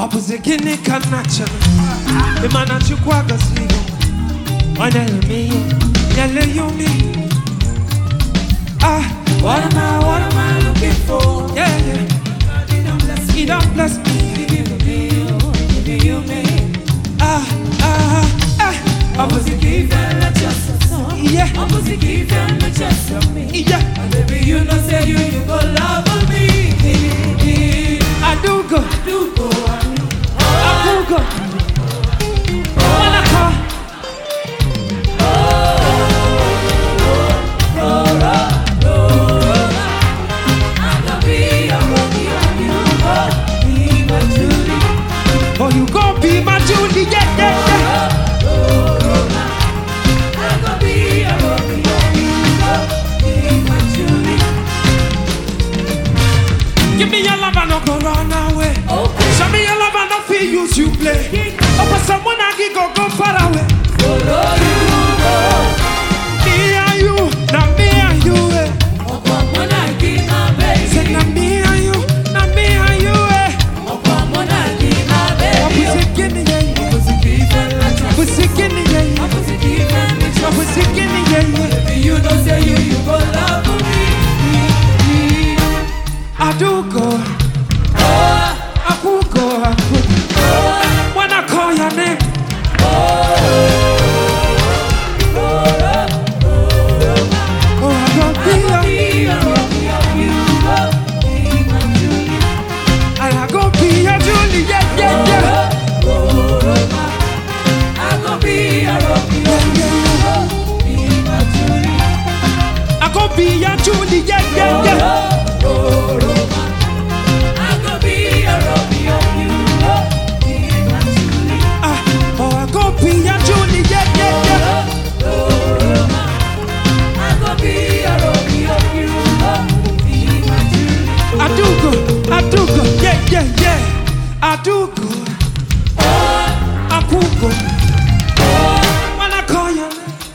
was a guinea can natural. The man at you quagga see. What you me? What am I looking for? Yeah, yeah. He don't bless me. Giving you me. I was a giver, not just a song. Yeah. I was a giver, not just a me. Yeah. And baby, you know, say you go love me. I do go. I do go. I do go. When I call. Oh, you gon' be my Julie, yeah, yeah, yeah. I'm gonna be a Romeo, be my Julie. Give me your love and I'll go run away. Okay. Show me your love and I'll feel you to play. Oh, for someone I go far away. Follow you, go. Me and you, now me and you, eh. Oh, come on, I give my baby. Say, now me and you, now me and you, eh. Oh, come on, I give my baby. I was a guinea, yeah. I was a guinea, yeah. I was a guinea, yeah. I was a guinea, yeah. Baby, you don't say you go love me. I do go. I could go, I could. When I call your name. Be a Julie, yeah, yeah, yeah. I go be a Romeo, you be my Julie. I go be a Julie, yeah, yeah, yeah. I go be a Romeo, you be my Julie. I do go, yeah, yeah, yeah. I do go. I could go. When I call you.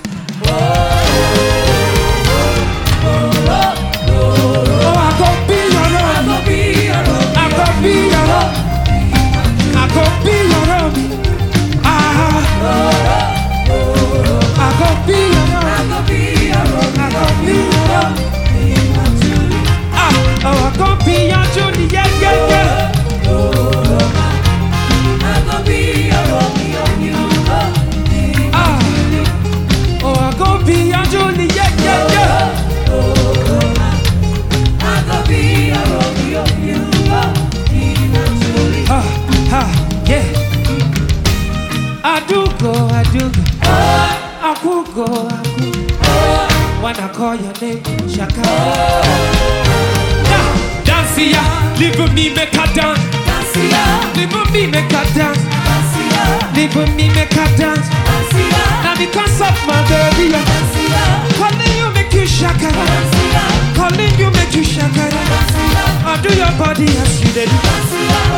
I could go. When I call your name, Shaka. Dancia, live with me, make a dance. Live with me, make a dance. Live with me, make a dance. Now because of my baby, calling you make you shaka. Calling you make you shaka. I do your body as you did.